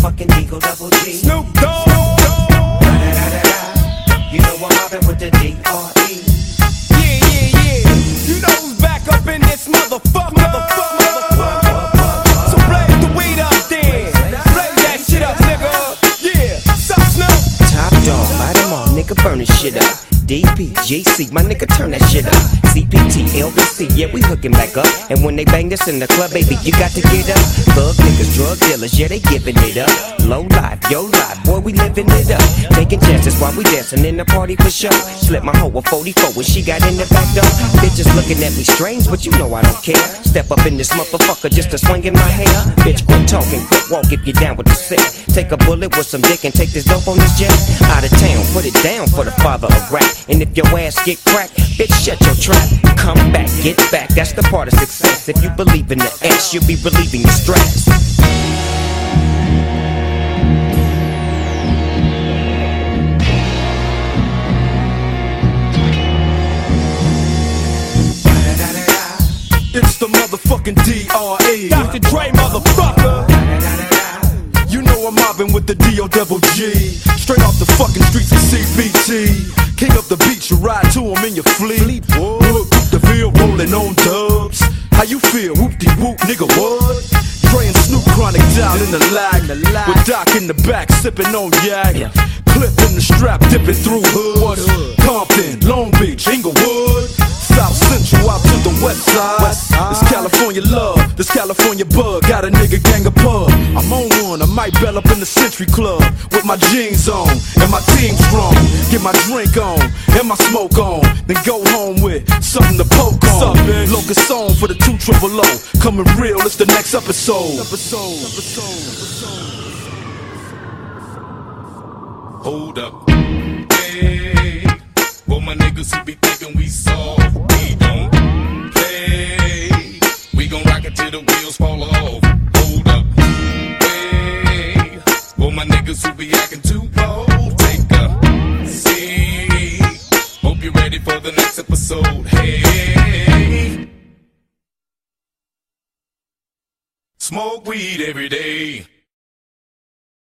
motherfucking Eagle Double G. Snoop Dogg. You know I'm mobbing with the D.R.E. Yeah. You know who's back up in this motherfucker. So blaze the weed up then. Blaze that shit up, nigga. Yeah. Sup, Snoop? Top dog, light 'em all, nigga, burn this shit up. DPGC, my nigga, turn that shit up. CPT, LBC, yeah, we hooking back up. And when they bang this in the club, baby, you got to get up. Thug niggas, drug dealers, yeah, they giving it up. Low life, yo life, boy, we living it up. Taking chances while we dancing in the party for show. Slip my hoe a 44 when she got in the back door. Bitches looking at me strange, but you know I don't care. Step up in this motherfucker just to swing in my hair. Bitch, quit talking, quick walk if you down with the sick. Take a bullet with some dick and take this dope on this jet. Out of town, put it down for the father of rap. And if your ass get cracked, bitch, shut your trap. Come back, get back, that's the part of success. If you believe in the ass, you'll be relieving your stress. It's the motherfucking D.R.E. Dr. Dre, motherfucker. You know I'm mobbing with the D.O.G. Straight off the fucking streets of CPT. King up the beach, you ride to him in your fleet. Look, the field rolling on dubs. How you feel? Whoop-de-whoop, nigga, what? Dre and Snoop Chronic down in the lag. With Doc in the back, sipping on yak. Clip in the strap, dipping through hoods. Compton, Long Beach, Inglewood. South Central out to the west side. This California love, this California bug. Got a nigga gang of pub. I'm on one, I might bell up in the Century Club. With my jeans on, and my team strong. Get my drink on, and my smoke on. Then go home with something to poke on. Locust song for the 200. Coming real, it's the next episode. Hold up, hey. For my niggas who be thinking we soft, we don't play. We gon' rock it till the wheels fall off. Hold up, hey. For my niggas who be acting too bold, take a seat. Hope you're ready for the next episode. Hey, smoke weed every day.